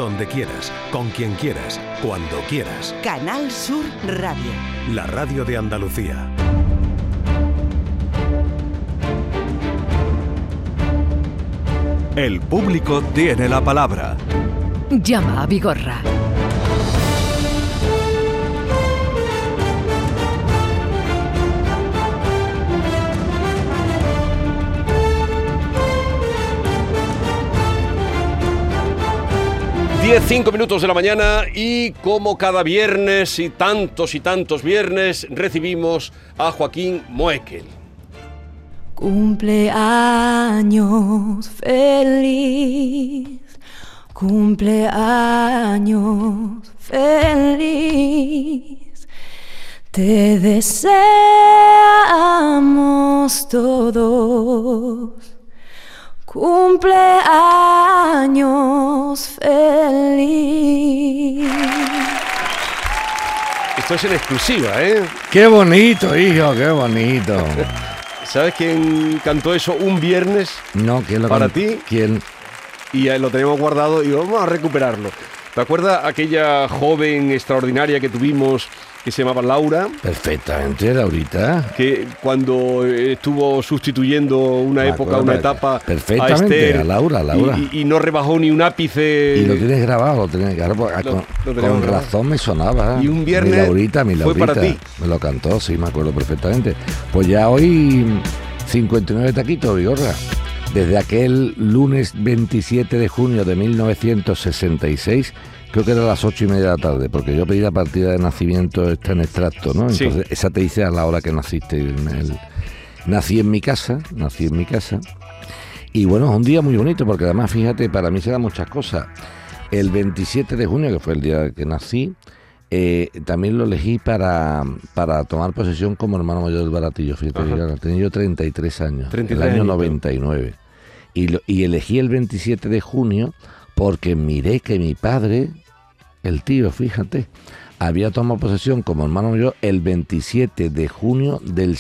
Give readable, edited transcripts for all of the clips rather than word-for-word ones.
donde quieras, con quien quieras, cuando quieras. Canal Sur Radio. La radio de Andalucía. El público tiene la palabra. Llama a Vigorra. Cinco minutos de la mañana y como cada viernes y tantos viernes recibimos a Joaquín Moekel. Cumpleaños feliz, cumpleaños feliz, te deseamos todos. Cumpleaños feliz. Esto es en exclusiva, ¿eh? ¡Qué bonito, hijo! ¡Qué bonito! ¿Sabes quién cantó eso un viernes? No, ¿quién lo para cantó? ti? ¿Quién? Y lo teníamos guardado y vamos a recuperarlo. ¿Te acuerdas aquella joven extraordinaria que tuvimos que se llamaba Laura? Perfectamente, Laurita. Que cuando estuvo sustituyendo una etapa perfectamente a Esther, a Laura. Y no rebajó ni un ápice. Y lo tienes grabado, con razón me sonaba. Y un viernes mi Laurita, fue para ti. Me lo cantó, sí, me acuerdo perfectamente. Pues ya hoy 59 taquitos, Vigorra. Desde aquel lunes 27 de junio de 1966, creo que era a las 8:30 de la tarde, porque yo pedí la partida de nacimiento está en extracto, ¿no? Entonces, sí. Esa te dice a la hora que naciste. Nací en mi casa. Y bueno, es un día muy bonito, porque además, fíjate, para mí se dan muchas cosas. El 27 de junio, que fue el día que nací, también lo elegí para tomar posesión como hermano mayor del Baratillo. Fíjate, tenía yo 33 años, el año 99. Y elegí el 27 de junio porque miré que mi padre, el tío, fíjate, había tomado posesión como hermano mayor el 27 de junio del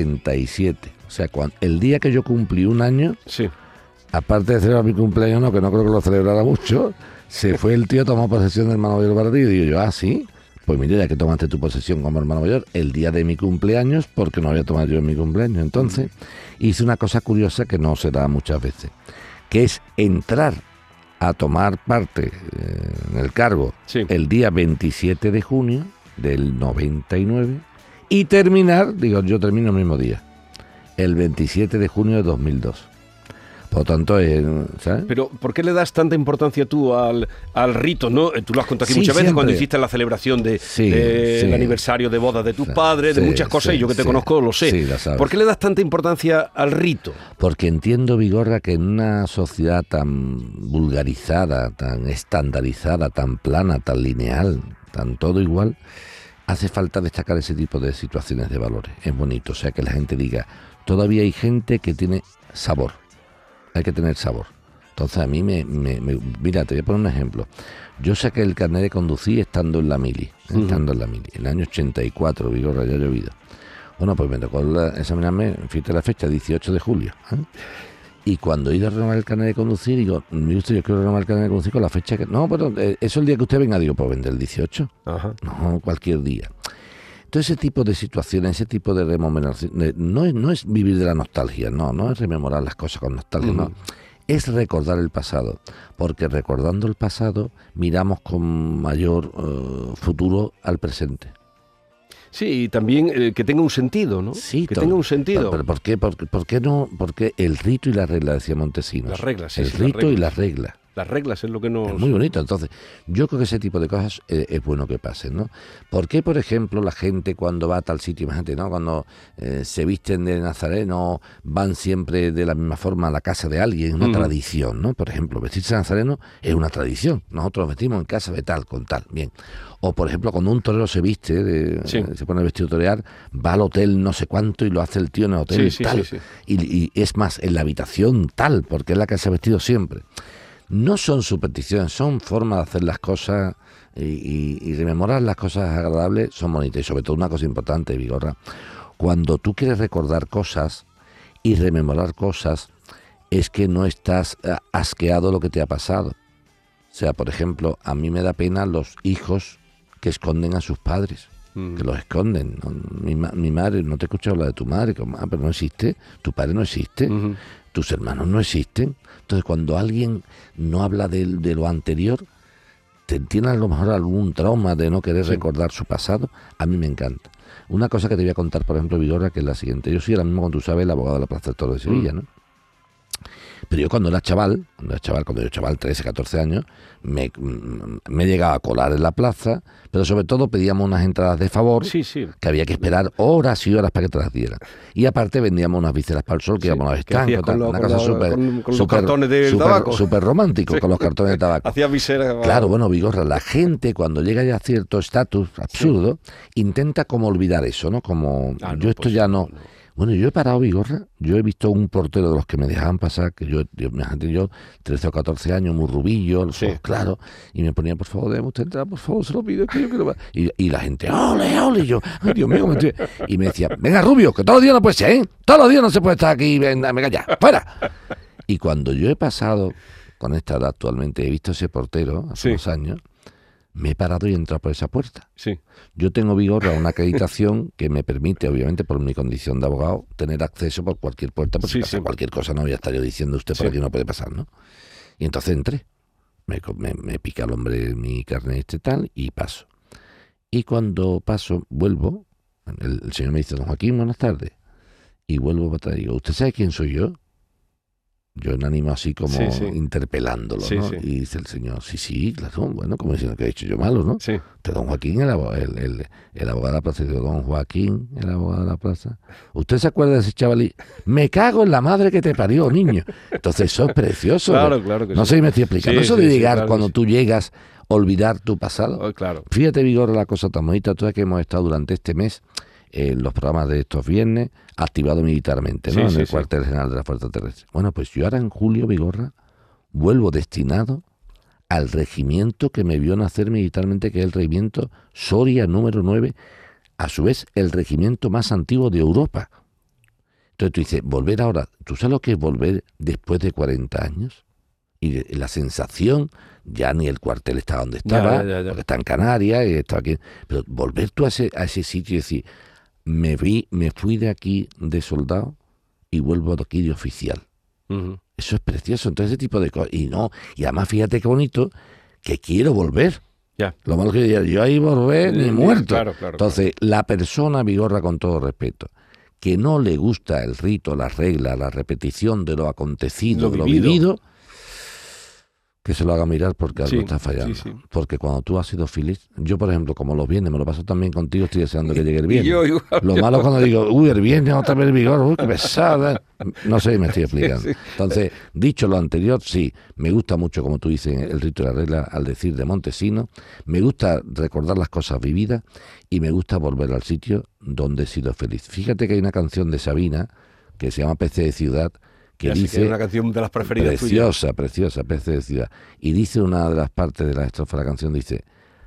67. O sea, el día que yo cumplí un año, sí. Aparte de celebrar mi cumpleaños, no, que no creo que lo celebrara mucho, se fue el tío a tomar posesión del hermano mayor del Baratillo. Y digo yo, ¿sí? Pues mira, ya que tomaste tu posesión como hermano mayor el día de mi cumpleaños, porque no había tomado yo en mi cumpleaños. Entonces hice una cosa curiosa que no se da muchas veces, que es entrar a tomar parte en el cargo el día 27 de junio del 99 y terminar, yo termino el mismo día, el 27 de junio de 2002. Por lo tanto, ¿sabes? Pero, ¿por qué le das tanta importancia tú al rito, no? Tú lo has contado aquí muchas veces cuando hiciste la celebración del aniversario de bodas de tus padres, de muchas cosas, y yo que te conozco lo sé. ¿Por qué le das tanta importancia al rito? Porque entiendo, Vigorra, que en una sociedad tan vulgarizada, tan estandarizada, tan plana, tan lineal, tan todo igual, hace falta destacar ese tipo de situaciones de valores. Es bonito, o sea, que la gente diga, todavía hay gente que tiene sabor. Hay que tener sabor. Entonces a mí mira, te voy a poner un ejemplo. Yo saqué el carnet de conducir estando en la mili, en el año 84, Vigorra, ya ha llovido. Bueno, pues me tocó examinarme, fíjate la fecha, 18 de julio. Y cuando he ido a renovar el carnet de conducir, digo, yo quiero renovar el carnet de conducir con la fecha que... No, pero eso es el día que usted venga. Digo, pues vende el 18. Ajá. No, cualquier día. Entonces ese tipo de situaciones, ese tipo de rememoración, no es vivir de la nostalgia, no es rememorar las cosas con nostalgia, no. Es recordar el pasado, porque recordando el pasado miramos con mayor futuro al presente. Sí, y también que tenga un sentido, ¿no? Sí, tenga un sentido. ¿Pero por qué no? Porque el rito y la regla, decía Montesinos. Las reglas, sí. El rito y la regla. Las reglas es lo que nos... Es muy bonito. Entonces, yo creo que ese tipo de cosas es bueno que pasen, ¿no? ¿Por qué, por ejemplo, la gente cuando va a tal sitio, imagínate, ¿no? Cuando se visten de nazareno, van siempre de la misma forma a la casa de alguien, una tradición, ¿no? Por ejemplo, vestirse de nazareno es una tradición. Nosotros vestimos en casa de tal, con tal, bien. O, por ejemplo, cuando un torero se viste, se pone el vestido de torear, va al hotel no sé cuánto y lo hace el tío en el hotel tal. Sí. Y es más, en la habitación tal, porque es la que se ha vestido siempre. No son supersticiones, son formas de hacer las cosas y rememorar las cosas agradables son bonitas. Y sobre todo una cosa importante, Vigorra, cuando tú quieres recordar cosas y rememorar cosas, es que no estás asqueado lo que te ha pasado. sea, por ejemplo, a mí me da pena los hijos que esconden a sus padres, que los esconden. ¿No? Mi madre, no te he escuchado hablar de tu madre, pero no existe, tu padre no existe, tus hermanos no existen. Entonces, cuando alguien no habla de lo anterior, tiene a lo mejor algún trauma de no querer recordar su pasado, a mí me encanta. Una cosa que te voy a contar, por ejemplo, Vigorra, que es la siguiente. Yo soy ahora mismo, como tú sabes, el abogado de la Plaza de Toros de Sevilla, ¿no? Pero yo cuando era chaval, 13, 14 años, me llegaba a colar en la plaza, pero sobre todo pedíamos unas entradas de favor, que había que esperar horas y horas para que te las dieran. Y aparte vendíamos unas viseras para el sol, que íbamos a los estancos, una cosa súper romántico, con los cartones de tabaco. Hacía viseras. Claro, bueno, Vigorra, la gente cuando llega ya a cierto estatus absurdo, intenta como olvidar eso, ¿no? Como, ya no... Bueno, yo he parado, Vigorra, yo he visto un portero de los que me dejaban pasar, que yo 13 o 14 años, muy rubillo, los ojos claros, y me ponía, por favor, déjame usted entrar, por favor, se lo pido, que yo quiero... Y la gente, ole, y yo, ay, Dios mío, y me decía, venga, Rubio, que todos los días no puede ser, ¿eh? Todos los días no se puede estar aquí, venga ya, fuera. Y cuando yo he pasado, con esta edad actualmente, he visto ese portero, hace unos años, me he parado y he entrado por esa puerta. Yo tengo, Vigorra, una acreditación que me permite, obviamente, por mi condición de abogado, tener acceso por cualquier puerta, porque si pasa cualquier cosa no voy a estar yo diciendo usted por aquí no puede pasar, ¿no? Y entonces entré. Me pica el hombre mi carnet tal y paso. Y cuando paso, vuelvo, el señor me dice, don Joaquín, buenas tardes. Y vuelvo para atrás y digo, ¿usted sabe quién soy yo? Yo en ánimo así como interpelándolo, ¿no? Y dice el señor, sí, claro, bueno, como diciendo que he hecho yo malo, ¿no? De don Joaquín, el abogado de la plaza. Digo, don Joaquín, el abogado de la plaza. ¿Usted se acuerda de ese chavalí? Me cago en la madre que te parió, niño. Entonces eso es precioso. Claro que no sé si me estoy explicando. Eso de llegar cuando tú llegas, olvidar tu pasado. Fíjate, Vigorra, la cosa tan bonita. Tú sabes que hemos estado durante este mes los programas de estos viernes, activado militarmente, ¿no? En el cuartel general de la Fuerza Terrestre. Bueno, pues yo ahora en julio, Vigorra, vuelvo destinado al regimiento que me vio nacer militarmente, que es el regimiento Soria número 9, a su vez el regimiento más antiguo de Europa. Entonces tú dices, volver ahora, ¿tú sabes lo que es volver después de 40 años? Y la sensación, ya ni el cuartel está donde estaba, porque está en Canarias, y está aquí, pero volver tú a ese sitio y decir, me fui de aquí de soldado y vuelvo de aquí de oficial. Eso es precioso. Entonces ese tipo de cosas. Y además fíjate qué bonito, que quiero volver. Lo malo que yo ahí volver ni muerto. Entonces la persona, Vigorra, con todo respeto, que no le gusta el rito, la regla, la repetición de lo acontecido, de lo vivido, que se lo haga mirar porque algo está fallando. Porque cuando tú has sido feliz, yo por ejemplo, como los viernes me lo paso también contigo, estoy deseando que llegue el viernes. Lo malo es cuando digo, el viernes otra vez el Vigorra, qué pesada. No sé, me estoy explicando. Entonces, dicho lo anterior, sí, me gusta mucho, como tú dices, el rito y la regla al decir de Montesino, me gusta recordar las cosas vividas y me gusta volver al sitio donde he sido feliz. Fíjate que hay una canción de Sabina que se llama Pece de Ciudad, que dice, es una canción de las preferidas preciosa, Pece de Ciudad, y dice una de las partes de la estrofa de la canción, dice,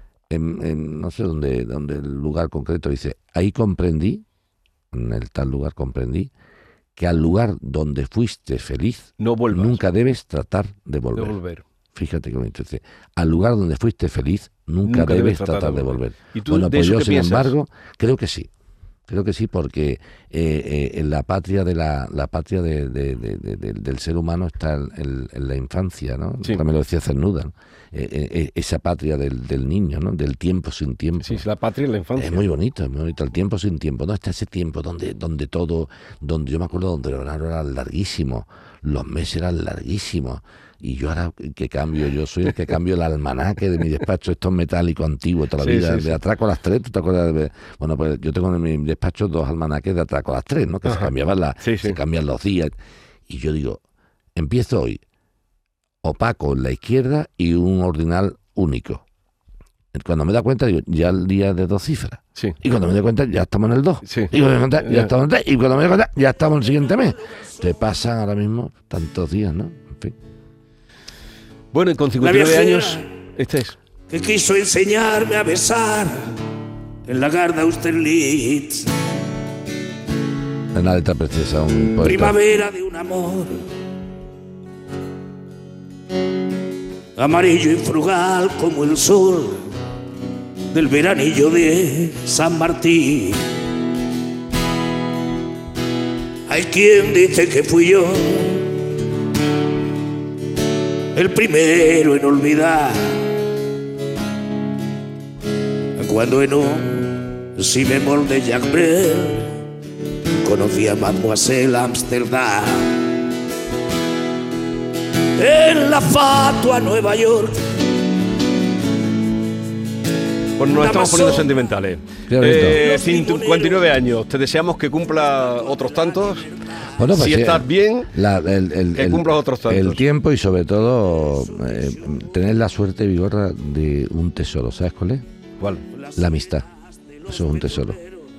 no sé dónde el lugar concreto, dice, ahí comprendí, en el tal lugar comprendí, que al lugar donde fuiste feliz, no vuelvas. Nunca debes tratar de volver. Fíjate qué bonito, dice, al lugar donde fuiste feliz, nunca debes tratar de volver. ¿Y tú, bueno, pues yo, sin piensas? Embargo, creo que sí. Creo que sí, porque en la patria del ser humano está en la infancia, ¿no? También lo decía Cernuda, ¿no? Esa patria del niño, ¿no? Del tiempo sin tiempo. Sí, la patria en la infancia. Es muy bonito, el tiempo sin tiempo, ¿no? Está ese tiempo donde yo me acuerdo donde el horario era larguísimo, los meses eran larguísimos. Y yo ahora que cambio, yo soy el que cambio el almanaque de mi despacho, estos metálicos antiguos, toda la vida, de Atraco a las 3, ¿tú te acuerdas? Bueno, pues yo tengo en mi despacho 2 almanaques de Atraco a las 3, ¿no? Que se cambiaban se cambian los días. Y yo digo, empiezo hoy, opaco en la izquierda y un ordinal único. Cuando me da cuenta, digo, ya el día de 2 cifras. Y cuando me doy cuenta, ya estamos en el 2. Y cuando me doy cuenta, ya estamos en el 3. Y cuando me doy cuenta, ya estamos en el siguiente mes. Te pasan ahora mismo tantos días, ¿no? En fin. Bueno, y con 59 años, este es. Que quiso enseñarme a besar en la Garda Austerlitz. Una letra preciosa, un poeta. Primavera de un amor amarillo y frugal como el sol del veranillo de San Martín. Hay quien dice que fui yo el primero en olvidar, cuando en un si bemol de Jacques Brel conocí a Mademoiselle Amsterdam. En la fatua Nueva York. Pues nos estamos poniendo sentimentales. 59 años, te deseamos que cumpla otros tantos. Bueno, pues si estás bien, que cumplas otros tantos. El tiempo y sobre todo tener la suerte, Vigorra, de un tesoro. ¿Sabes cuál es? ¿Cuál? La amistad. Eso es un tesoro.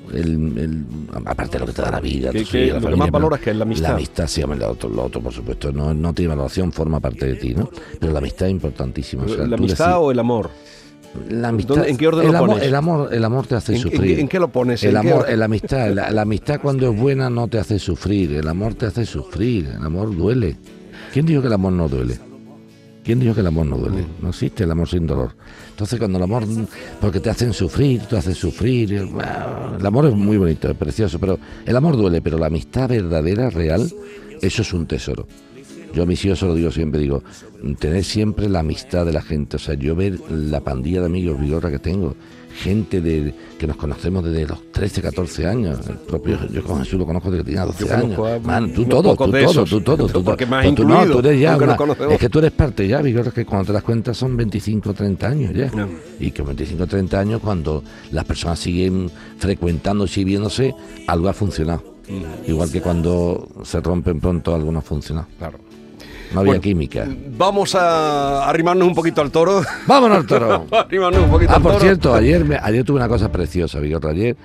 Aparte de lo que te da la vida, lo que más valoras que es la amistad. La amistad, sí, lo otro, por supuesto, no tiene valoración, forma parte de ti, ¿no? Pero la amistad es importantísima. O sea, ¿la amistad o el amor? La amistad. ¿En qué orden lo pones? El amor te hace sufrir. ¿En qué lo pones? La amistad, la amistad cuando es buena no te hace sufrir. El amor te hace sufrir. El amor duele. ¿Quién dijo que el amor no duele? ¿Quién dijo que el amor no duele? No existe el amor sin dolor. Entonces cuando el amor, porque te hacen sufrir, te hace sufrir. El amor es muy bonito, es precioso, pero el amor duele, pero la amistad verdadera, real, eso es un tesoro. Yo a mis hijos se lo digo siempre, digo, tener siempre la amistad de la gente. O sea, yo ver la pandilla de amigos Vigorra que tengo, gente que nos conocemos desde los 13, 14 años. El propio, yo con Jesús lo conozco desde que tenía 12 años. Man, tú todo. Porque más tú eres ya es que tú eres parte ya, Vigorra, que cuando te das cuenta son 25, 30 años ya. No. Y que 25, 30 años, cuando las personas siguen frecuentando, siguen viéndose, algo ha funcionado. Igual que cuando se rompen pronto, algo no ha funcionado. Claro. No había química. Vamos a arrimarnos un poquito al toro. ¡Vámonos al toro! Arrimarnos un poquito al toro. Por cierto, ayer tuve una cosa preciosa, Vigorra. Ayer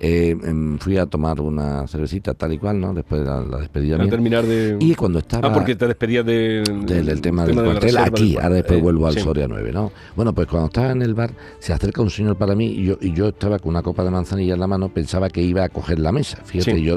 fui a tomar una cervecita tal y cual, ¿no? Después de la despedida mía. Terminar de... Y cuando estaba... porque te despedías del tema del cuartel aquí. Ahora después vuelvo al Soria 9, ¿no? Bueno, pues cuando estaba en el bar, se acerca un señor para mí y yo estaba con una copa de manzanilla en la mano, pensaba que iba a coger la mesa. Fíjate, yo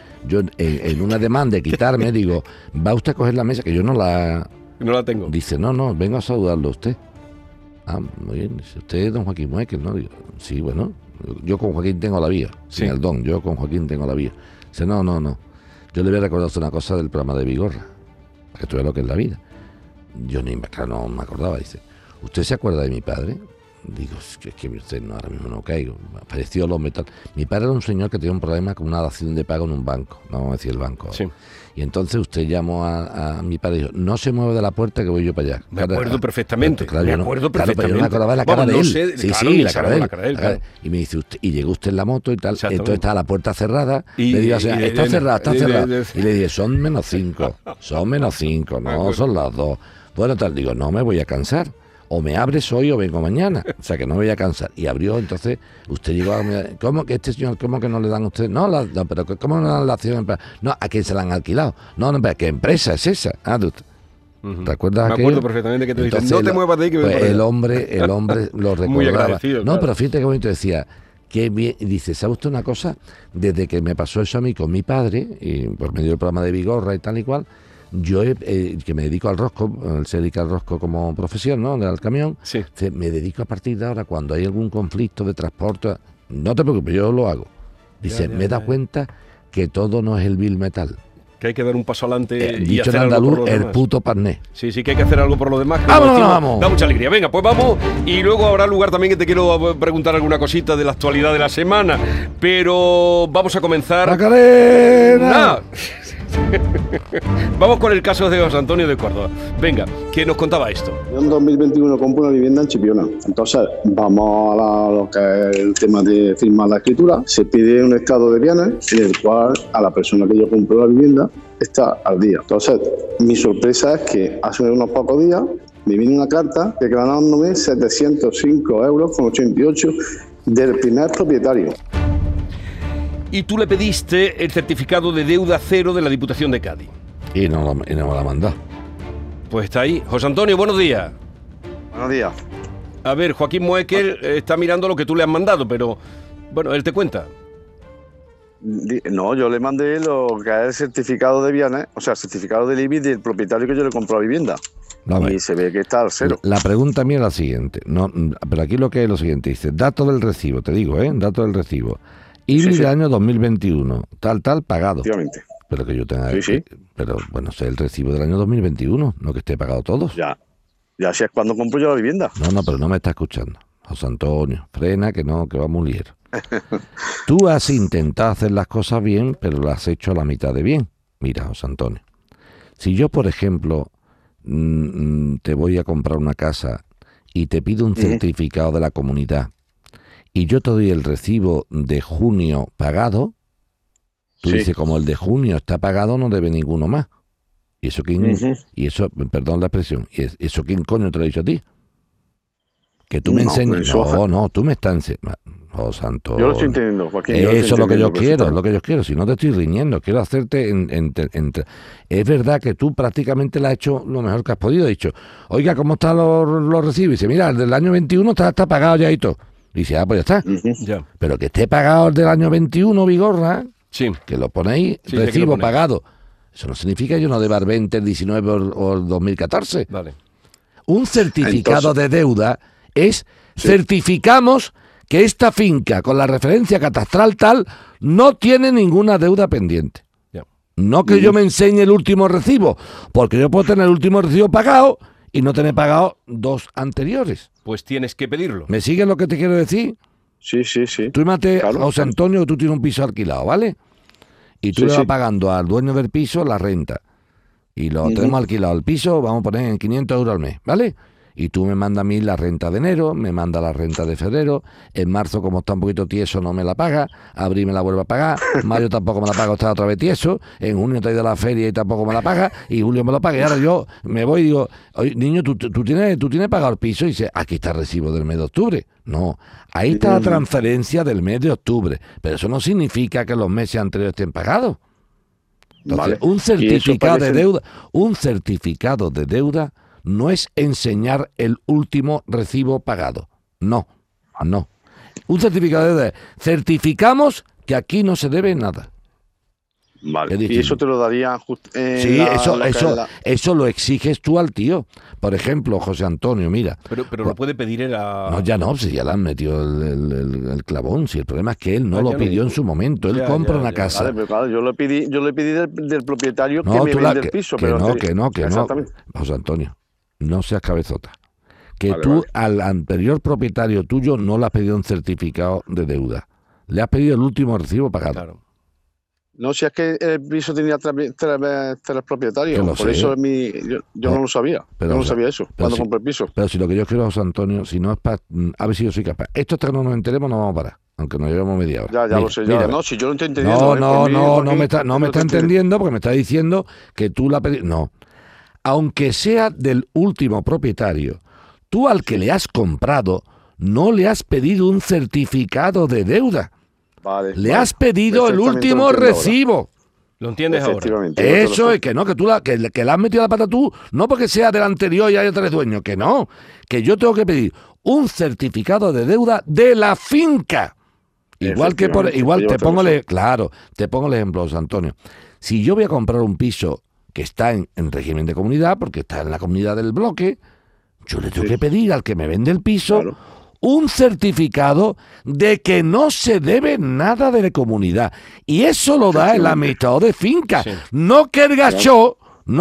en una demanda de quitarme, digo, ¿va usted a coger la mesa? Que yo no la tengo. Dice, no, vengo a saludarlo a usted. Ah, muy bien. Dice, usted es don Joaquín Muekel, ¿no? Digo, sí, bueno, yo con Joaquín tengo la vía, sin el don, yo con Joaquín tengo la vía. Dice, no. Yo le voy a recordar una cosa del programa de Vigorra, para que tú veas lo que es la vida. Yo no me acordaba. Dice, ¿usted se acuerda de mi padre? Digo, es que usted ahora mismo no caigo. Me apareció los metal. Mi padre era un señor que tenía un problema con una dación de pago en un banco. No vamos a decir el banco. Sí. Y entonces usted llamó a mi padre y dijo, no se mueve de la puerta que voy yo para allá. Me acuerdo perfectamente. Claro, pero yo me acordaba de la cara de él. La cara de él. Y me dice, usted, y llegó usted en la moto y tal. Entonces estaba la puerta cerrada. Le digo, está cerrada. Y le dije, son -5. No, son las 2. Bueno, tal, digo, no me voy a cansar. O me abres hoy o vengo mañana. O sea, que no me voy a cansar. Y abrió, entonces, usted llegó a... ¿Cómo que este señor, cómo que no le dan a usted? No, pero ¿cómo no le dan la acción? No, ¿a quién se la han alquilado? No, pero ¿qué empresa es esa? ¿Te acuerdas? Me acuerdo perfectamente que te dicen, no te muevas de ahí que pues el hombre lo recordaba. Muy agradecido. No, claro. Pero fíjate qué bonito decía... Qué bien, y dice, ¿sabe usted una cosa? Desde que me pasó eso a mí con mi padre, y por medio del programa de Vigorra y tal y cual, yo que me dedico al rosco, él se dedica al rosco como profesión, ¿no? Al camión, me dedico a partir de ahora, cuando hay algún conflicto de transporte, no te preocupes, yo lo hago. Dice, me he dado cuenta que todo no es el vil metal. Que hay que dar un paso adelante y dicho hacer en andaluz, algo por lo demás. El puto parné. Sí, que hay que hacer algo por lo demás. ¡Vamos! Da mucha alegría. Venga, pues vamos. Y luego habrá lugar también que te quiero preguntar alguna cosita de la actualidad de la semana. Pero vamos a comenzar... ¡Macarena! Vamos con el caso de José Antonio de Córdoba. Venga, que nos contaba esto. Yo en 2021 compro una vivienda en Chipiona. Entonces vamos a lo que es el tema de firmar la escritura. Se pide un estado de bienes en el cual a la persona que yo compró la vivienda está al día. Entonces mi sorpresa es que hace unos pocos días me vino una carta declarándome 705,88 € del primer propietario. Y tú le pediste el certificado de deuda cero de la Diputación de Cádiz. Y no me la mandó. Pues está ahí. José Antonio, buenos días. Buenos días. A ver, Joaquín Muekel está mirando lo que tú le has mandado, pero bueno, él te cuenta. No, yo le mandé lo que es el certificado de bienes, o sea, el certificado del IBI del propietario que yo le compré la vivienda. No, y se ve que está al cero. La pregunta mía es la siguiente. No, pero aquí lo que es lo siguiente. Dice, dato del recibo, te digo, dato del recibo. IBI del año 2021, tal, pagado. Efectivamente. Pero que yo tenga... Pero bueno, sé el recibo del año 2021, no que esté pagado todos. Ya si es cuando compro yo la vivienda. No, pero no me está escuchando. José Antonio, frena que no, que va muy ligero. Tú has intentado hacer las cosas bien, pero las has hecho a la mitad de bien. Mira, José Antonio, si yo, por ejemplo, te voy a comprar una casa y te pido un certificado de la comunidad y yo te doy el recibo de junio pagado, tú dices, como el de junio está pagado, no debe ninguno más. ¿Y eso quién? Y eso, perdón la expresión, ¿y eso quién coño te lo ha dicho a ti? Que tú me enseñes. No, tú me estás enseñando. Oh, santo. Yo lo estoy entendiendo, Joaquín. Eso es lo que yo quiero, lo que yo quiero. Si no te estoy riñendo, quiero hacerte... Es verdad que tú prácticamente le has hecho lo mejor que has podido. Has dicho, oiga, ¿cómo están los recibos? Y dice, mira, el del año 21 está pagado ya y todo. Y dice, pues ya está. Ya. Pero que esté pagado el del año 21, Vigorra, que lo ponéis, recibo pagado. Eso no significa que yo no deba el 20, el 19 o el 2014. Vale. Un certificado de deuda es certificamos que esta finca con la referencia catastral tal no tiene ninguna deuda pendiente. No que yo me enseñe el último recibo, porque yo puedo tener el último recibo pagado y no tener pagado 2 anteriores. Pues tienes que pedirlo. ¿Me sigues lo que te quiero decir? Sí. Tú imagínate, José Antonio, tú tienes un piso alquilado, ¿vale? Y tú le vas pagando al dueño del piso la renta. Y lo tenemos alquilado el piso, vamos a poner en 500 euros al mes, ¿vale? Y tú me mandas a mí la renta de enero, me manda la renta de febrero, en marzo como está un poquito tieso no me la paga, abril me la vuelve a pagar, mayo tampoco me la paga, está otra vez tieso, en junio te he ido a la feria y tampoco me la paga, y julio me lo paga, y ahora yo me voy y digo, oye, niño, ¿tú tienes pagado el piso? Y dice, aquí está el recibo del mes de octubre. No, ahí está la transferencia del mes de octubre, pero eso no significa que los meses anteriores estén pagados. Entonces, un certificado de deuda no es enseñar el último recibo pagado. No. Un certificado de deuda. Certificamos que aquí no se debe nada. Vale. Y eso te lo daría eso lo exiges tú al tío. Por ejemplo, José Antonio, mira. Pero lo puede pedir No, ya no, si ya le han metido el clavón. Si el problema es que él no lo pidió en su momento. Él compra una casa. Vale, pero claro, yo le pedí del propietario que me vende el piso. Que no. José Antonio, no seas cabezota. Tú al anterior propietario tuyo no le has pedido un certificado de deuda. Le has pedido el último recibo pagado. Claro. No, si es que el piso tenía tres propietarios, por eso yo no lo sabía. Yo no sabía eso cuando compré el piso. Pero si lo que yo quiero, José Antonio, si no es para... A ver si yo soy capaz. Esto hasta que no nos enteremos no vamos a parar, aunque nos llevemos media hora. Ya lo sé. No, si yo lo estoy entendiendo. No me está entendiendo porque me está diciendo que tú la pediste. No. Aunque sea del último propietario, tú al que le has comprado no le has pedido un certificado de deuda. Le has pedido el último recibo. Ahora. ¿Lo entiendes ahora? Eso es que no, que le has metido la pata tú, no porque sea del anterior y haya 3 dueños, que no, que yo tengo que pedir un certificado de deuda de la finca. Igual te pongo el ejemplo, José Antonio. Si yo voy a comprar un piso que está en régimen de comunidad, porque está en la comunidad del bloque, yo le tengo que pedir al que me vende el piso un certificado de que no se debe nada de la comunidad. Y eso lo da el administrador de finca. No que el gacho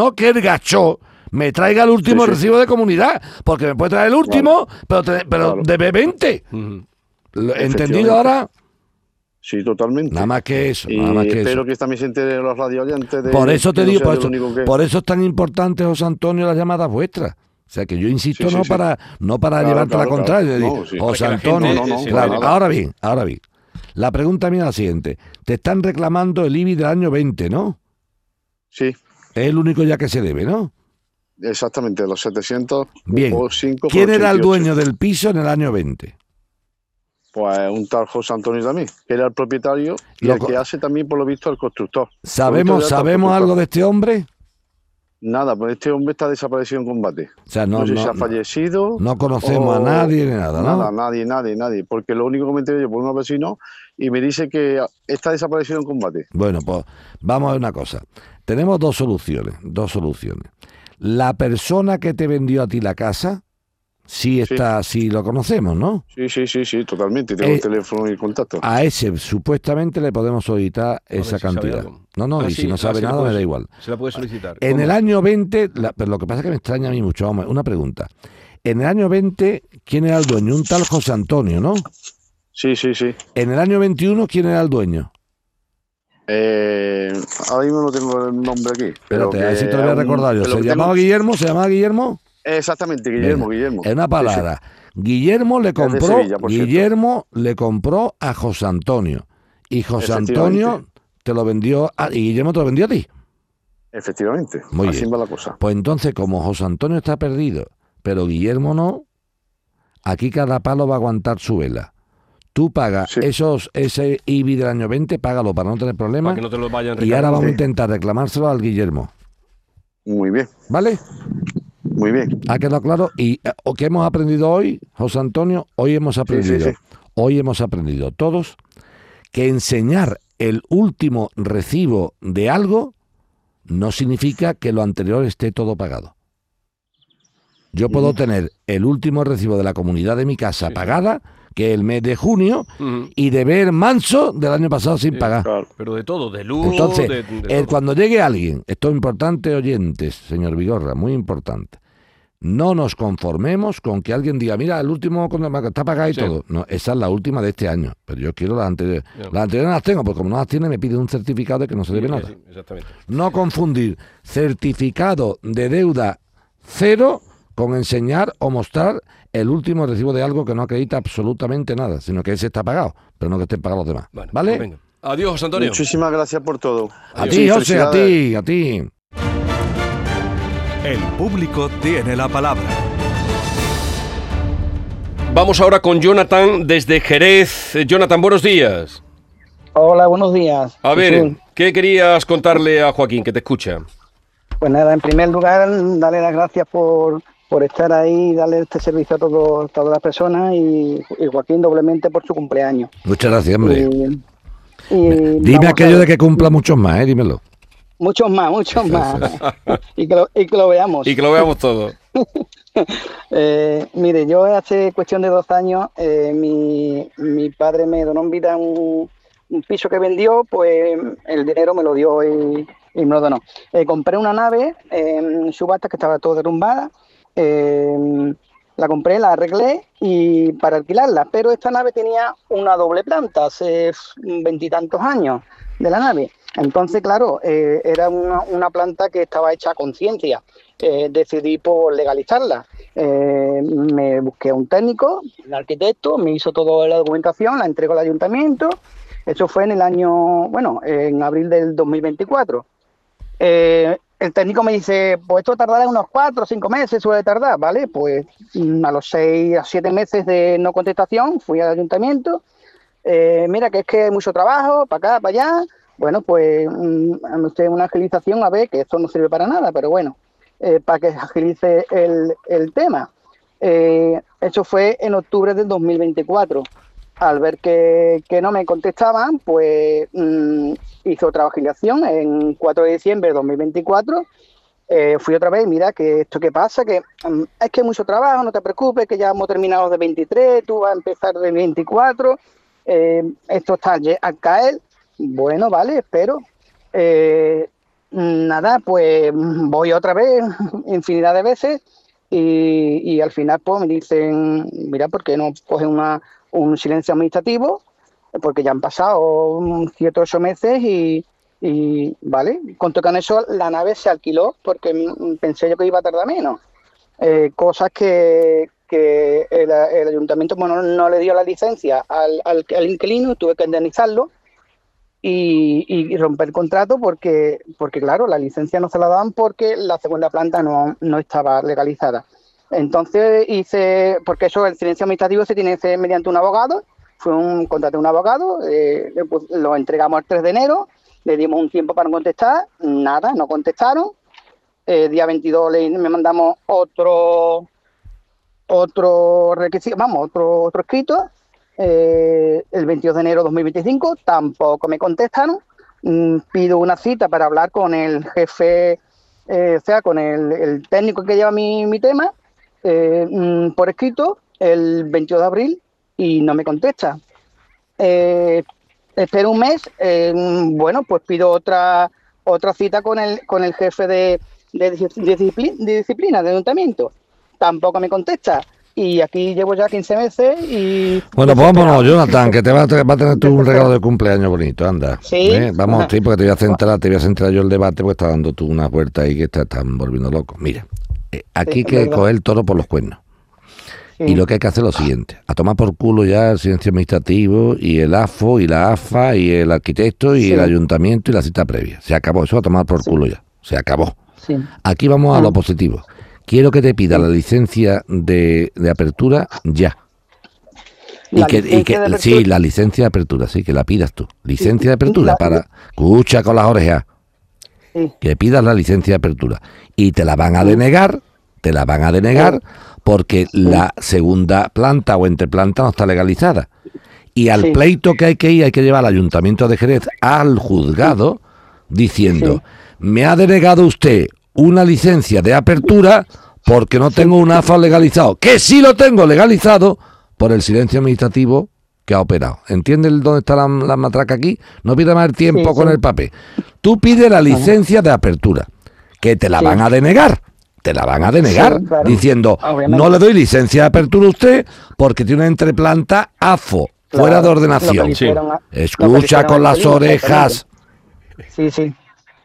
me traiga el último recibo de comunidad, porque me puede traer el último, pero debe 20. ¿Entendido ahora? Sí, totalmente. Nada más que eso. Espero que también se enteren los radioyentes. Por eso te digo, por eso es tan importante, José Antonio, las llamadas vuestras. O sea, que yo insisto no para llevarte la contraria. José Antonio, Ahora bien, la pregunta mía es la siguiente. Te están reclamando el IBI del año 20, ¿no? Sí. Es el único ya que se debe, ¿no? Exactamente, los 700. Bien. ¿Quién era el dueño del piso en el año 20? Pues un tal José Antonio también, que era el propietario y el que hace también, por lo visto, el constructor. ¿Sabemos algo de este hombre? Nada, pues este hombre está desaparecido en combate. O sea, no sé si ha fallecido. No conocemos a nadie ni nada, ¿no? Nadie. Porque lo único que me enteré yo por unos vecinos y me dice que está desaparecido en combate. Bueno, pues vamos a ver una cosa. Tenemos dos soluciones. La persona que te vendió a ti la casa, sí lo conocemos, ¿no? Sí, totalmente. Tengo el teléfono y el contacto. A ese supuestamente le podemos solicitar esa cantidad. Si no sabe nada, me da igual. Se la puede solicitar. En el año 20, pero lo que pasa es que me extraña a mí mucho. Vamos, una pregunta. En el año 20, ¿quién era el dueño? Un tal José Antonio, ¿no? Sí. En el año 21, ¿quién era el dueño? Ahora mismo no tengo el nombre aquí. Espérate, a ver si te lo voy a recordar yo. ¿Se llamaba Guillermo? Exactamente, Guillermo. En una palabra. Sí. Guillermo le compró a José Antonio. Y José Antonio te lo vendió y Guillermo te lo vendió a ti. Efectivamente. Muy así bien. va la cosa. Pues entonces, como José Antonio está perdido, pero Guillermo no, aquí cada palo va a aguantar su vela. Tú pagas ese IBI del año 20, págalo para no tener problemas. Para que no te lo vayan y ahora vamos a intentar reclamárselo al Guillermo. Muy bien. ¿Vale? Muy bien. ¿Ha quedado claro? ¿Y qué hemos aprendido hoy, José Antonio? Hoy hemos aprendido todos que enseñar el último recibo de algo no significa que lo anterior esté todo pagado. Yo puedo tener el último recibo de la comunidad de mi casa pagada, que es el mes de junio, y deber manso del año pasado sin pagar. Claro. Pero de todo, de luz, entonces, de todo. Cuando llegue alguien, esto es importante, oyentes, señor Vigorra, muy importante, no nos conformemos con que alguien diga, mira, el último está pagado y todo. No, esa es la última de este año, pero yo quiero las anteriores. Las anteriores no las tengo, porque como no las tiene, me pide un certificado de que no se debe nada. Exactamente. No confundir certificado de deuda cero con enseñar o mostrar el último recibo de algo que no acredita absolutamente nada, sino que ese está pagado, pero no que estén pagados los demás. ¿Vale? Venga. Adiós, José Antonio. Muchísimas gracias por todo. A ti, José, a ti. El público tiene la palabra. Vamos ahora con Jonathan desde Jerez. Jonathan, buenos días. Hola, buenos días. A ver, ¿qué querías contarle a Joaquín, que te escucha? Pues nada, en primer lugar, darle las gracias por estar ahí y darle este servicio a todas las personas y Joaquín doblemente por su cumpleaños. Muchas gracias, hombre. Dime aquello de que cumpla muchos más, dímelo. Muchos más. y que lo veamos. Y que lo veamos todo. Mire, yo hace cuestión de 2 años, mi padre me donó en vida un piso que vendió, pues el dinero me lo dio y me lo donó. Compré una nave en subasta que estaba todo derrumbada. La compré, la arreglé y para alquilarla, pero esta nave tenía una doble planta hace 20 y tantos años de la nave. Entonces, claro, era una planta que estaba hecha a conciencia. Decidí por legalizarla. Me busqué a un técnico, un arquitecto, me hizo toda la documentación, la entregó al ayuntamiento. Eso fue en en abril del 2024. El técnico me dice, pues esto tardará unos 4 o 5 meses, suele tardar, ¿vale? Pues a los 6 a 7 meses de no contestación fui al ayuntamiento. Mira que es que hay mucho trabajo, para acá, para allá. Bueno, pues usted una agilización, a ver, que esto no sirve para nada, pero bueno, para que agilice el tema. Eso fue en octubre del 2024. Al ver que no me contestaban, pues hice otra agilización en 4 de diciembre de 2024. Fui otra vez, mira, que esto que pasa, que es que hay mucho trabajo, no te preocupes, que ya hemos terminado de 23, tú vas a empezar de 24, esto está a caer. Bueno, vale, espero. Nada, pues voy otra vez, infinidad de veces, y al final pues me dicen, mira, ¿por qué no cogen un silencio administrativo? Porque ya han pasado 7 o 8 meses y vale, con eso la nave se alquiló porque pensé yo que iba a tardar menos. Cosas que el ayuntamiento no le dio la licencia al inquilino, tuve que indemnizarlo y romper el contrato porque claro, la licencia no se la daban porque la segunda planta no estaba legalizada. Entonces porque eso, el silencio administrativo se tiene que hacer mediante un abogado. Contraté a un abogado, lo entregamos el 3 de enero, le dimos un tiempo para contestar, nada, no contestaron. día 22 me mandamos otro requisito, otro escrito. El 22 de enero de 2025 tampoco me contestaron. Pido una cita para hablar con el jefe, con el técnico que lleva mi tema, por escrito, el 22 de abril, y no me contesta. Espero un mes, pues pido otra cita con el jefe de disciplina del ayuntamiento. Tampoco me contesta. Y aquí llevo ya 15 meses y... Bueno, pues vámonos, Jonathan, que te va a tener tú un regalo de cumpleaños bonito, anda. Sí. Vamos, sí, porque te voy a centrar yo el debate, porque está dando tú una vuelta ahí que te están volviendo loco. Mira, aquí hay que coger el toro por los cuernos. Sí. Y lo que hay que hacer es lo siguiente: a tomar por culo ya el silencio administrativo y el AFO y la AFA y el arquitecto y el ayuntamiento y la cita previa. Se acabó, eso a tomar por culo ya. Se acabó. Sí. Aquí vamos a lo positivo. Quiero que te pida la licencia de apertura ya. Sí, la licencia de apertura, sí, que la pidas tú. Licencia de apertura para... Escucha con las orejas. Sí. Que pidas la licencia de apertura. Y te la van a denegar, porque la segunda planta o entreplanta no está legalizada. Y al pleito que hay que ir, hay que llevar al Ayuntamiento de Jerez al juzgado diciendo, me ha denegado usted una licencia de apertura porque no tengo un AFA legalizado, que sí lo tengo legalizado por el silencio administrativo que ha operado. ¿Entiendes dónde está la matraca aquí? No pida más tiempo con el papel. Tú pides la licencia de apertura, que te la van a denegar. Te la van a denegar, claro, diciendo, no le doy licencia de apertura a usted porque tiene una entreplanta AFO, fuera de ordenación. Escucha con las orejas. Sí.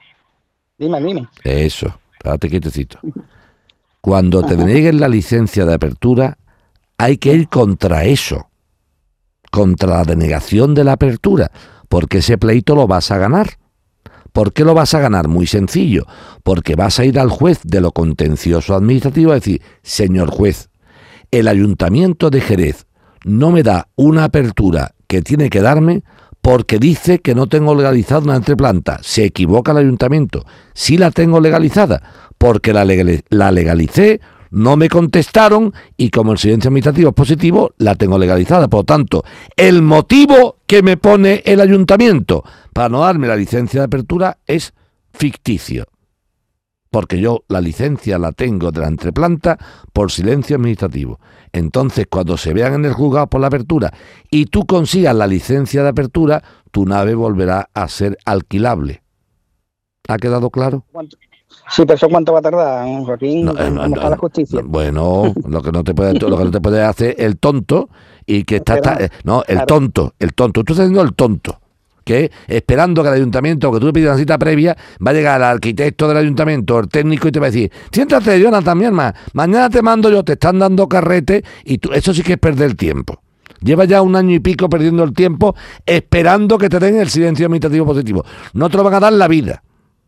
Dime. Eso, espérate quietecito. Cuando te deneguen la licencia de apertura, hay que ir contra eso, contra la denegación de la apertura, porque ese pleito lo vas a ganar. ¿Por qué lo vas a ganar? Muy sencillo, porque vas a ir al juez de lo contencioso administrativo a decir, señor juez, el Ayuntamiento de Jerez no me da una apertura que tiene que darme porque dice que no tengo legalizada una entreplanta. Se equivoca el ayuntamiento. Sí la tengo legalizada, porque la legalicé, no me contestaron y como el silencio administrativo es positivo, la tengo legalizada. Por lo tanto, el motivo que me pone el ayuntamiento para no darme la licencia de apertura es ficticio. Porque yo la licencia la tengo de la entreplanta por silencio administrativo. Entonces, cuando se vean en el juzgado por la apertura y tú consigas la licencia de apertura, tu nave volverá a ser alquilable. ¿Ha quedado claro? Sí, pero ¿eso cuánto va a tardar, Joaquín? ¿Cómo está la justicia? Bueno, lo que no te puede hacer el tonto y que el tonto. Tú estás haciendo el tonto. Que esperando que el ayuntamiento, que tú le pidas una cita previa, va a llegar el arquitecto del ayuntamiento, el técnico, y te va a decir, siéntate, Jonathan, mi hermano, mañana te mando yo, te están dando carrete, y tú, eso sí que es perder el tiempo. Lleva ya 1 año y pico perdiendo el tiempo esperando que te den el silencio administrativo positivo. No te lo van a dar la vida.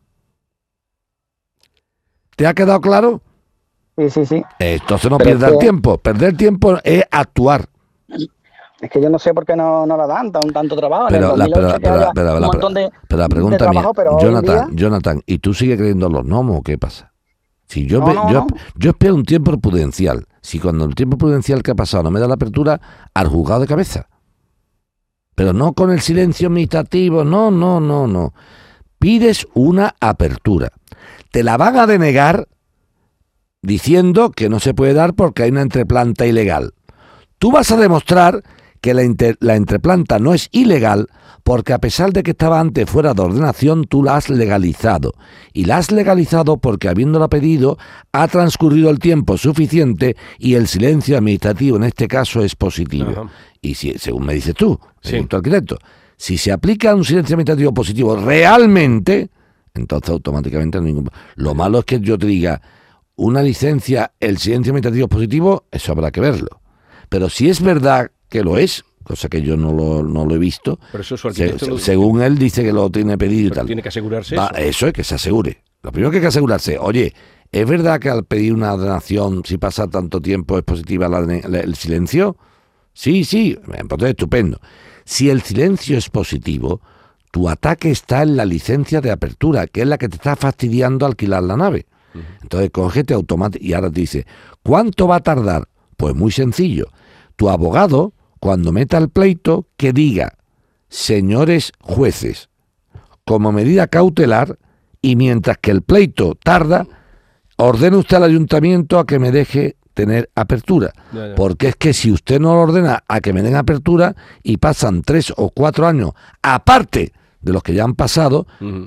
¿Te ha quedado claro? Sí. Entonces no pierdas tiempo. Perder tiempo es actuar. Es que yo no sé por qué no la dan tanto trabajo. Pero la pregunta mía, Jonathan, ¿y tú sigues creyendo en los gnomos o qué pasa? Si yo espero un tiempo prudencial. Si cuando el tiempo prudencial que ha pasado no me da la apertura, al juzgado de cabeza. Pero no con el silencio administrativo, no. Pides una apertura. Te la van a denegar diciendo que no se puede dar porque hay una entreplanta ilegal. Tú vas a demostrar que la entreplanta no es ilegal porque a pesar de que estaba antes fuera de ordenación, tú la has legalizado. Y la has legalizado porque habiéndola pedido, ha transcurrido el tiempo suficiente y el silencio administrativo en este caso es positivo. Ajá. Y si, según me dices tú, según tu arquitecto, si se aplica un silencio administrativo positivo realmente, entonces automáticamente no hay ningún... Lo malo es que yo te diga, una licencia, el silencio administrativo positivo, eso habrá que verlo. Pero si es verdad que lo es, cosa que yo no lo he visto, pero eso su arquitecto según él dice que lo tiene pedido y tal. Tiene que asegurarse eso es que se asegure. Lo primero que hay que asegurarse, oye, ¿es verdad que al pedir una donación, si pasa tanto tiempo, es positiva el silencio? Sí, entonces estupendo. Si el silencio es positivo, tu ataque está en la licencia de apertura, que es la que te está fastidiando alquilar la nave. Entonces cógete automático y ahora te dice, ¿cuánto va a tardar? Pues muy sencillo. Tu abogado, cuando meta el pleito, que diga, señores jueces, como medida cautelar, y mientras que el pleito tarda, ordene usted al ayuntamiento a que me deje tener apertura. Ya. Porque es que si usted no lo ordena a que me den apertura y pasan 3 o 4 años, aparte de los que ya han pasado,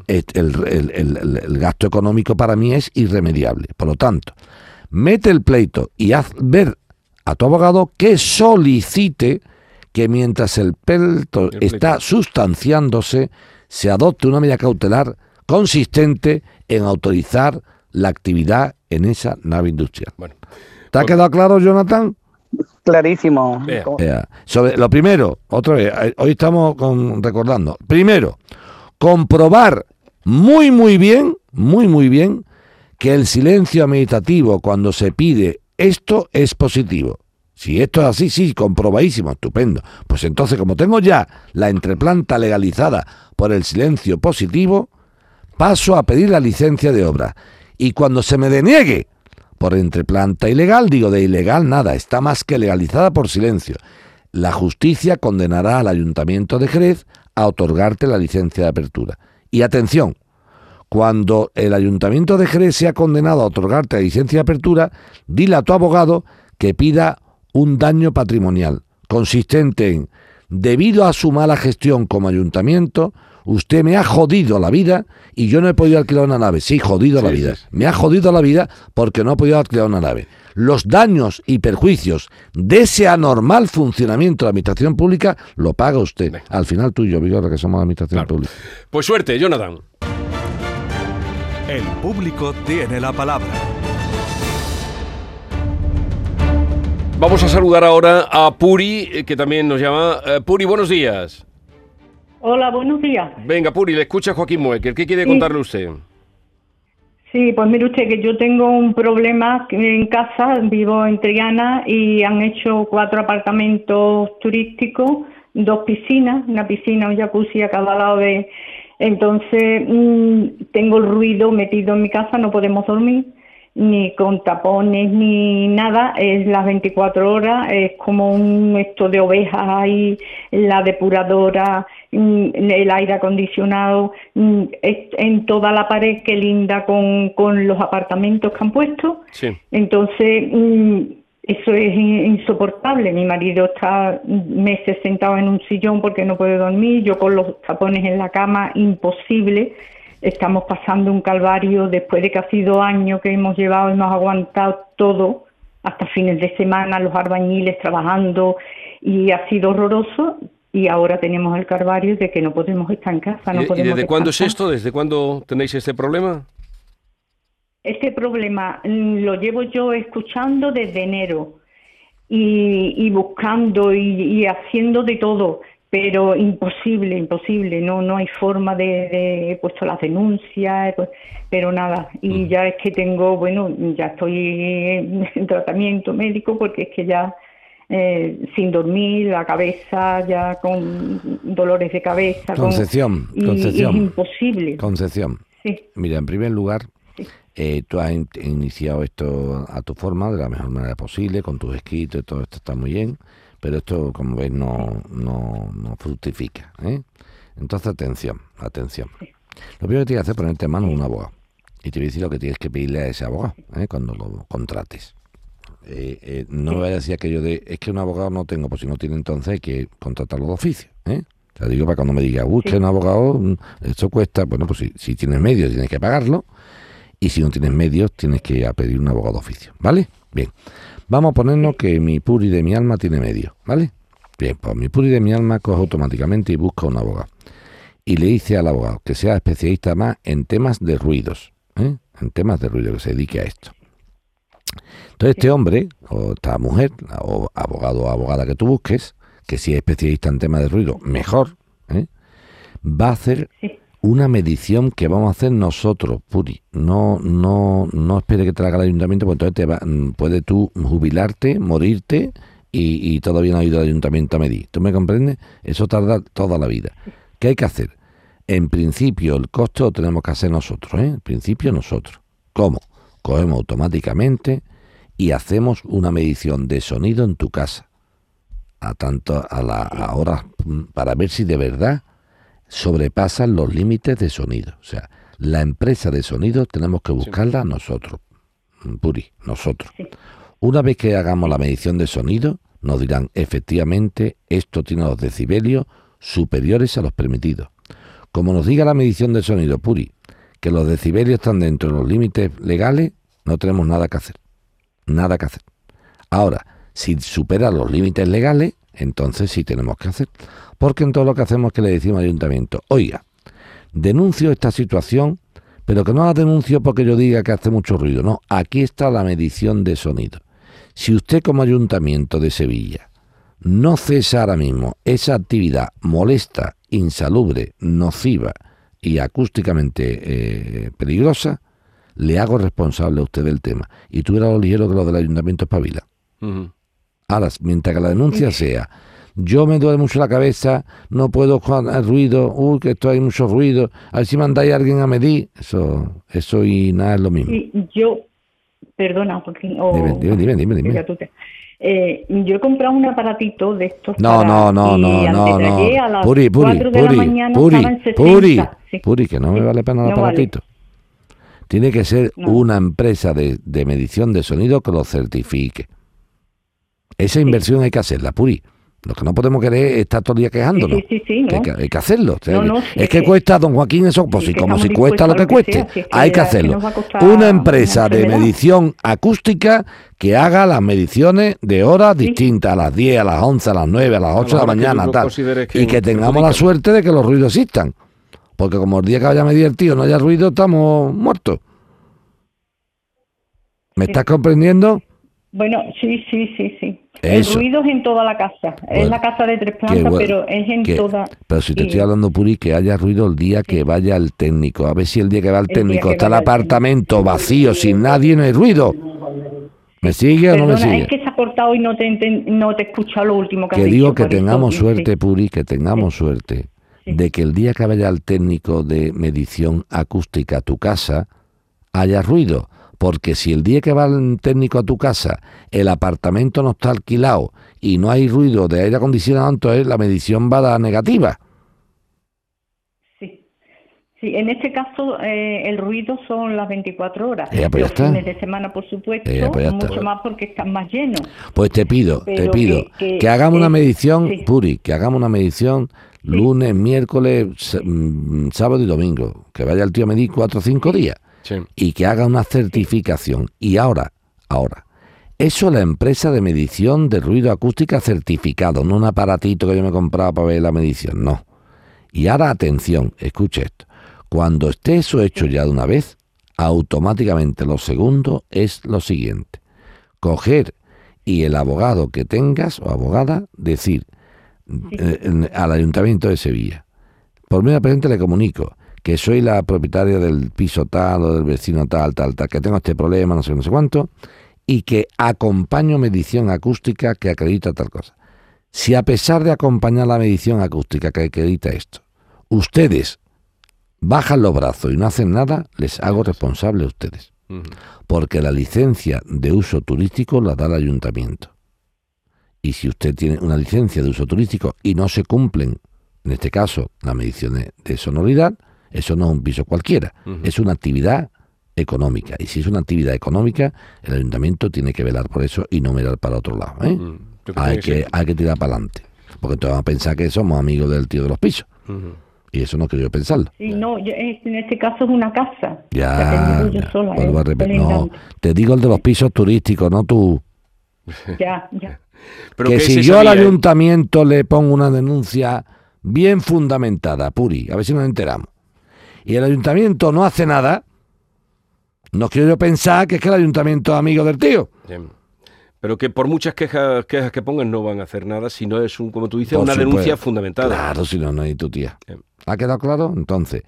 el gasto económico para mí es irremediable. Por lo tanto, mete el pleito y haz ver a tu abogado que solicite que mientras el pleito está sustanciándose, se adopte una medida cautelar consistente en autorizar la actividad en esa nave industrial. Bueno, ¿te ha quedado claro, Jonathan? Clarísimo. Sobre lo primero, otra vez, hoy estamos recordando. Primero, comprobar muy bien que el silencio administrativo cuando se pide esto es positivo. Si esto es así, sí, comprobadísimo, estupendo. Pues entonces, como tengo ya la entreplanta legalizada por el silencio positivo, paso a pedir la licencia de obra. Y cuando se me deniegue por entreplanta ilegal, digo, de ilegal nada, está más que legalizada por silencio. La justicia condenará al Ayuntamiento de Jerez a otorgarte la licencia de apertura. Y atención, cuando el Ayuntamiento de Jerez sea condenado a otorgarte la licencia de apertura, dile a tu abogado que pida un daño patrimonial, consistente en, debido a su mala gestión como ayuntamiento, usted me ha jodido la vida y yo no he podido alquilar una nave. Sí, jodido la vida. Sí. Me ha jodido la vida porque no he podido alquilar una nave. Los daños y perjuicios de ese anormal funcionamiento de la administración pública lo paga usted. Al final tú y yo, Vigorra, que somos la administración pública. Pues suerte, Jonathan. El público tiene la palabra. Vamos a saludar ahora a Puri, que también nos llama. Puri, buenos días. Hola, buenos días. Venga, Puri, le escucha Joaquín Muecker. ¿Qué quiere contarle usted? Sí, pues mire usted que yo tengo un problema en casa, vivo en Triana y han hecho 4 apartamentos turísticos, 2 piscinas, una piscina, un jacuzzi a cada lado de... Entonces tengo el ruido metido en mi casa, no podemos dormir, ni con tapones ni nada, es las 24 horas, es como un esto de ovejas ahí, la depuradora, el aire acondicionado, en toda la pared que linda con los apartamentos que han puesto. Sí. Entonces eso es insoportable. Mi marido está meses sentado en un sillón porque no puede dormir, yo con los tapones en la cama, imposible. Estamos pasando un calvario después de casi 2 años que hemos llevado, hemos aguantado todo, hasta fines de semana, los albañiles trabajando, y ha sido horroroso, y ahora tenemos el calvario de que no podemos estar en casa. No podemos. ¿Y desde cuándo es esto? ¿Desde cuándo tenéis este problema? Este problema lo llevo yo escuchando desde enero, y buscando y haciendo de todo. Pero imposible, no hay forma de he puesto las denuncias, pero nada. Y ya es que tengo, ya estoy en tratamiento médico porque es que ya sin dormir, la cabeza ya con dolores de cabeza. Concepción. Es imposible. Concepción. Sí. Mira, en primer lugar, tú has iniciado esto a tu forma, de la mejor manera posible, con tus escritos y todo esto está muy bien. Pero esto, como ves, no fructifica, ¿eh? Entonces, atención. Lo primero que tienes que hacer es ponerte en manos de un abogado. Y te voy a decir lo que tienes que pedirle a ese abogado, cuando lo contrates. No me vayas a decir aquello de, es que un abogado no tengo, pues si no tiene entonces hay que contratarlo de oficio, Te digo para cuando me diga, que un abogado, esto cuesta, bueno, pues si tienes medios tienes que pagarlo. Y si no tienes medios tienes que pedir un abogado de oficio, ¿vale? Bien. Vamos a ponernos que mi Puri de mi alma tiene medio, ¿vale? Bien, pues mi Puri de mi alma coge automáticamente y busca un abogado. Y le dice al abogado que sea especialista más en temas de ruidos, en temas de ruido, que se dedique a esto. Entonces este hombre, o esta mujer, o abogado o abogada que tú busques, que si es especialista en temas de ruido, mejor, va a hacer una medición que vamos a hacer nosotros, Puri. No espere que te la haga el ayuntamiento, porque entonces puedes tú jubilarte, morirte y todavía no ha ido al ayuntamiento a medir. ¿Tú me comprendes? Eso tarda toda la vida. ¿Qué hay que hacer? En principio el costo lo tenemos que hacer nosotros, En principio nosotros. ¿Cómo? cogemos automáticamente y hacemos una medición de sonido en tu casa, a horas, para ver si de verdad sobrepasan los límites de sonido. O sea, la empresa de sonido tenemos que buscarla nosotros, Puri, nosotros. Sí. Una vez que hagamos la medición de sonido, nos dirán, efectivamente, esto tiene los decibelios superiores a los permitidos. Como nos diga la medición de sonido, Puri, que los decibelios están dentro de los límites legales, no tenemos nada que hacer. Nada que hacer. Ahora, si supera los límites legales, entonces sí tenemos que hacer. Porque en todo lo que hacemos es que le decimos al ayuntamiento, oiga, denuncio esta situación, pero que no la denuncio porque yo diga que hace mucho ruido. No, aquí está la medición de sonido. Si usted como ayuntamiento de Sevilla no cesa ahora mismo esa actividad molesta, insalubre, nociva y acústicamente peligrosa, le hago responsable a usted del tema. Y tú eras lo ligero que lo del ayuntamiento espabila. Ahora, mientras que la denuncia sea, yo me duele mucho la cabeza, no puedo con el ruido, que esto hay mucho ruido, a ver si mandáis a alguien a medir, eso y nada es lo mismo. Sí, yo, perdona, porque... Dime. Yo he comprado un aparatito de estos. No. Puri, que no me vale para nada el aparatito. Vale. Tiene que ser una empresa de medición de sonido que lo certifique. Esa inversión hay que hacerla, Puri. Lo que no podemos querer es estar todo el día quejándonos. Hay que hacerlo. Es que cuesta, don Joaquín, eso, pues si como si cuesta lo que cueste, hay que hacerlo. Una empresa de medición acústica que haga las mediciones de horas distintas, a las 10, a las 11, a las 9, a las 8 de la mañana, tal. Y que tengamos la suerte de que los ruidos existan. Porque como el día que vaya a medir el tío no haya ruido, estamos muertos. ¿Me estás comprendiendo? Bueno, sí. El ruido es en toda la casa. Bueno, es la casa de 3 plantas, pero es en toda... Pero si te estoy hablando, Puri, que haya ruido el día que vaya el técnico. A ver si el día que va el técnico está el apartamento vacío, sin nadie, no hay ruido. ¿Me sigue o no me sigue? Es que se ha cortado y no te he escuchado lo último que has dicho. Que digo que tengamos suerte, Puri, que tengamos suerte de que el día que vaya el técnico de medición acústica a tu casa haya ruido. Porque si el día que va el técnico a tu casa el apartamento no está alquilado y no hay ruido de aire acondicionado, entonces la medición va a dar negativa. Sí, en este caso el ruido son las 24 horas. Pues los fines de semana, por supuesto, mucho más porque están más llenos. Pues te pido que hagamos una medición, Puri, que hagamos una medición lunes, miércoles, sábado y domingo. Que vaya el tío a medir 4 o 5 días. Sí. Y que haga una certificación. Y ahora, eso la empresa de medición de ruido acústica certificado, no un aparatito que yo me compraba para ver la medición, no. Y ahora, atención, escuche esto. Cuando esté eso hecho ya de una vez, automáticamente lo segundo es lo siguiente. Coger y el abogado que tengas o abogada, decir al Ayuntamiento de Sevilla, por medio presente le comunico que soy la propietaria del piso tal o del vecino tal, que tengo este problema, no sé cuánto, y que acompaño medición acústica que acredita tal cosa. Si a pesar de acompañar la medición acústica que acredita esto, ustedes bajan los brazos y no hacen nada, les hago responsable a ustedes. Porque la licencia de uso turístico la da el ayuntamiento. Y si usted tiene una licencia de uso turístico y no se cumplen, en este caso, las mediciones de sonoridad, eso no es un piso cualquiera, es una actividad económica. Y si es una actividad económica, el ayuntamiento tiene que velar por eso y no mirar para otro lado. Hay que tirar para adelante. Porque entonces vamos a pensar que somos amigos del tío de los pisos. Y eso no quiero yo pensarlo. Sí, no, en este caso es una casa. Ya, no, te digo el de los pisos turísticos, no tú. Ya. Pero que si yo al ayuntamiento le pongo una denuncia bien fundamentada, Puri, a ver si nos enteramos, y el ayuntamiento no hace nada, no quiero yo pensar que es que el ayuntamiento es amigo del tío. Bien. Pero que por muchas quejas que pongan no van a hacer nada si no es, como tú dices, una denuncia fundamentada. Claro, si no hay tu tía. Bien. ¿Ha quedado claro? Entonces,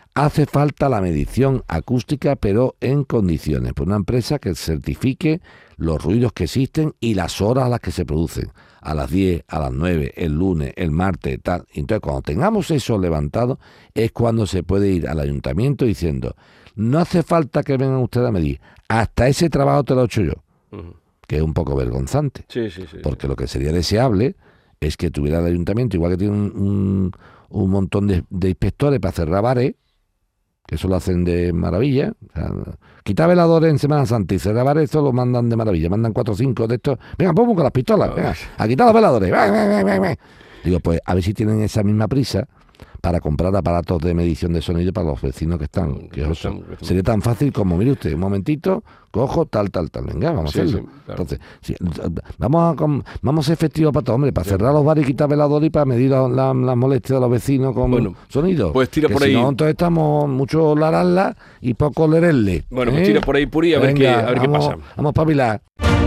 Hace falta la medición acústica, pero en condiciones, por una empresa que certifique los ruidos que existen y las horas a las que se producen, a las 10, a las 9, el lunes, el martes, tal. Entonces, cuando tengamos eso levantado, es cuando se puede ir al ayuntamiento diciendo, no hace falta que vengan ustedes a medir, hasta ese trabajo te lo he hecho yo, que es un poco vergonzante, porque lo que sería deseable es que tuviera el ayuntamiento, igual que tiene un montón de inspectores para cerrar bares, que eso lo hacen de maravilla. O sea, quitar veladores en Semana Santa y cerrar bares, eso lo mandan de maravilla. Mandan 4 o 5 de estos. Venga, pongo con las pistolas. Venga, a quitar los veladores. Digo, pues a ver si tienen esa misma prisa para comprar aparatos de medición de sonido para los vecinos que están quejosos. Sería tan fácil como, mire usted, un momentito, cojo, tal. Venga, vamos a hacerlo. Claro. Entonces, vamos a ser efectivos para todo, hombre, para cerrar los bares y quitar veladores y para medir las molestias de los vecinos con sonido. Pues tira por ahí. Si no, entonces estamos mucho lararla y poco lererle. Bueno, pues tira por ahí, Puri, a ver qué pasa. Vamos para Pilar.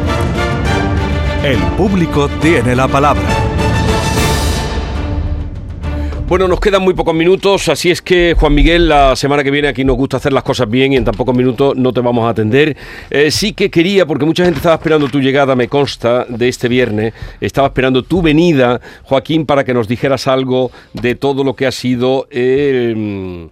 El público tiene la palabra. Bueno, nos quedan muy pocos minutos, así es que, Juan Miguel, la semana que viene aquí nos gusta hacer las cosas bien y en tan pocos minutos no te vamos a atender. Sí que quería, porque mucha gente estaba esperando tu llegada, me consta, de este viernes, estaba esperando tu venida, Joaquín, para que nos dijeras algo de todo lo que ha sido el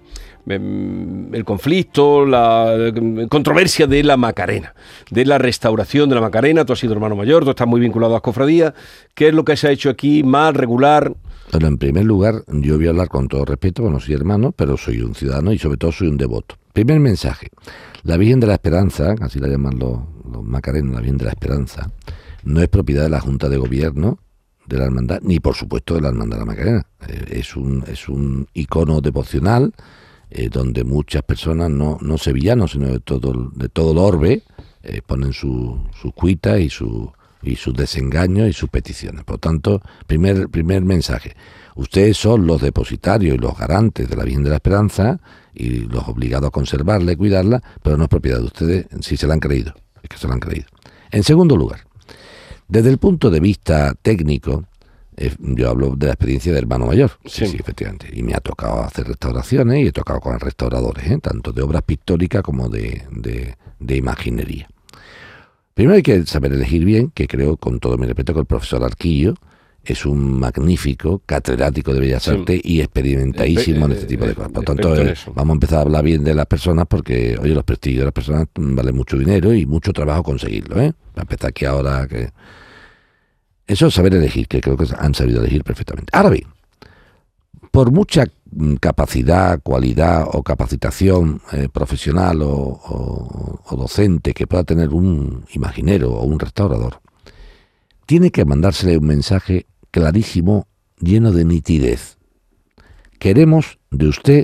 conflicto, la controversia de la Macarena, de la restauración de la Macarena. Tú has sido hermano mayor, tú estás muy vinculado a las cofradías. ¿Qué es lo que se ha hecho aquí? ¿Mal, regular? Bueno, en primer lugar, yo voy a hablar con todo respeto, bueno, soy hermano, pero soy un ciudadano y sobre todo soy un devoto. Primer mensaje, la Virgen de la Esperanza, así la llaman los macarenos, la Virgen de la Esperanza, no es propiedad de la Junta de Gobierno de la Hermandad, ni por supuesto de la Hermandad de la Macarena. Es un icono devocional donde muchas personas, no sevillanos, sino de todo el orbe, ponen sus cuitas y sus desengaños y sus peticiones. Por lo tanto, primer mensaje. Ustedes son los depositarios y los garantes de la Virgen de la Esperanza y los obligados a conservarla y cuidarla, pero no es propiedad de ustedes si se la han creído. Es que se la han creído. En segundo lugar, desde el punto de vista técnico, yo hablo de la experiencia de hermano mayor. Sí, efectivamente. Y me ha tocado hacer restauraciones y he tocado con restauradores, tanto de obras pictóricas como de imaginería. Primero hay que saber elegir bien, que creo, con todo mi respeto, que el profesor Arquillo es un magnífico catedrático de Bellas Artes y experimentadísimo en este tipo de cosas. Por tanto, vamos a empezar a hablar bien de las personas porque, oye, los prestigios de las personas valen mucho dinero y mucho trabajo conseguirlo, Para empezar aquí ahora que... Eso es saber elegir, que creo que han sabido elegir perfectamente. Ahora bien, por mucha capacidad, cualidad o capacitación profesional o docente que pueda tener un imaginero o un restaurador, tiene que mandársele un mensaje clarísimo, lleno de nitidez. Queremos de usted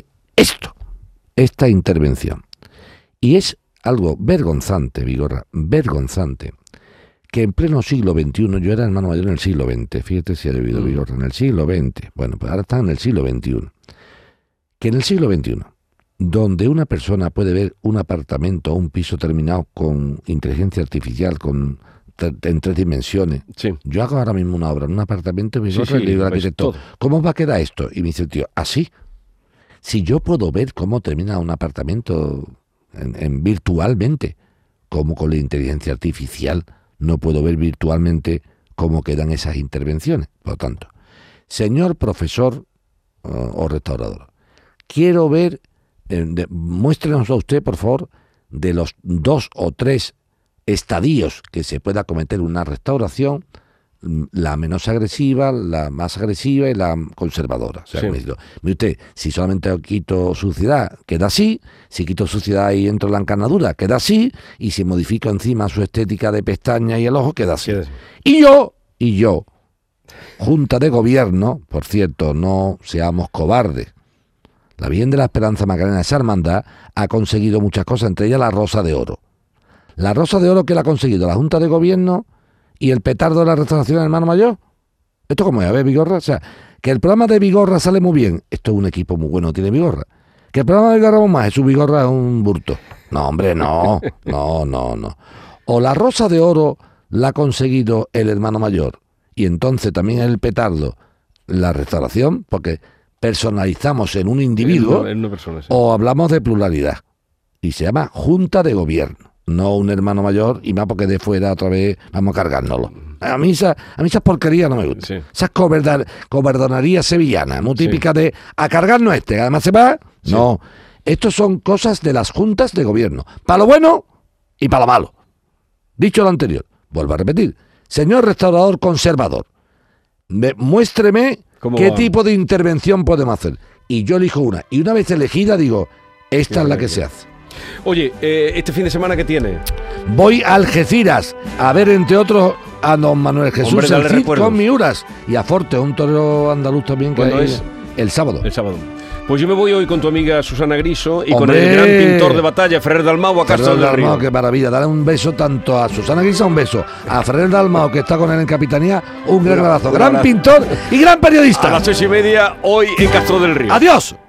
esta intervención. Y es algo vergonzante, Vigorra, vergonzante, que en pleno siglo XXI, yo era hermano mayor en el siglo XX, fíjate si ha debido Vigorra, en el siglo XX, bueno, pues ahora está en el siglo XXI, que en el siglo XXI, donde una persona puede ver un apartamento o un piso terminado con inteligencia artificial, en 3 dimensiones. Sí. Yo hago ahora mismo una obra en un apartamento y le digo al arquitecto, ¿cómo va a quedar esto? Y me dice el tío, así. Si yo puedo ver cómo termina un apartamento en virtualmente, como con la inteligencia artificial no puedo ver virtualmente cómo quedan esas intervenciones. Por lo tanto, señor profesor o restaurador, quiero ver, muéstrenos a usted, por favor, de los 2 o 3 estadios que se pueda cometer una restauración, la menos agresiva, la más agresiva y la conservadora. O sea, mire usted, si solamente quito suciedad, queda así; si quito suciedad y entro en la encarnadura, queda así; y si modifico encima su estética de pestaña y el ojo, queda así. Y yo, Junta de Gobierno, por cierto, no seamos cobardes. La Virgen de la Esperanza Macarena, esa hermandad, ha conseguido muchas cosas, entre ellas la Rosa de Oro. La Rosa de Oro que la ha conseguido la Junta de Gobierno y el petardo de la restauración del hermano mayor. ¿Esto cómo es? A ver, Vigorra. O sea, que el programa de Vigorra sale muy bien. Esto es un equipo muy bueno, tiene Vigorra. Que el programa de Vigorra más, su Vigorra es un burto. No, hombre, no. O la Rosa de Oro la ha conseguido el hermano mayor y entonces también el petardo, la restauración, porque personalizamos en un individuo en una persona, sí. o hablamos de pluralidad. Y se llama Junta de Gobierno, no un hermano mayor, y más porque de fuera otra vez vamos a cargárnoslo. A mí esas porquerías no me gustan. Sí. Esas coberdonarías sevillanas, muy típicas de a cargarnos además se va. Sí. No, estos son cosas de las juntas de gobierno, para lo bueno y para lo malo. Dicho lo anterior, vuelvo a repetir, señor restaurador conservador, muéstreme qué tipo de intervención podemos hacer. Y yo elijo una, y una vez elegida digo, esta es la que se hace. Oye, ¿este fin de semana qué tiene? Voy a Algeciras a ver, entre otros, a don Manuel Jesús el Cid con Miuras, y a Forte, un torero andaluz también que hay es el sábado. El sábado. Pues yo me voy hoy con tu amiga Susana Griso y con el gran pintor de batalla, Ferrer Dalmau, a Castro del Río. Qué maravilla, dale un beso tanto a Susana Griso, un beso a Ferrer Dalmau, que está con él en Capitanía, un gran abrazo. Gran pintor y gran periodista. A las 6:30 hoy en Castro del Río. ¡Adiós!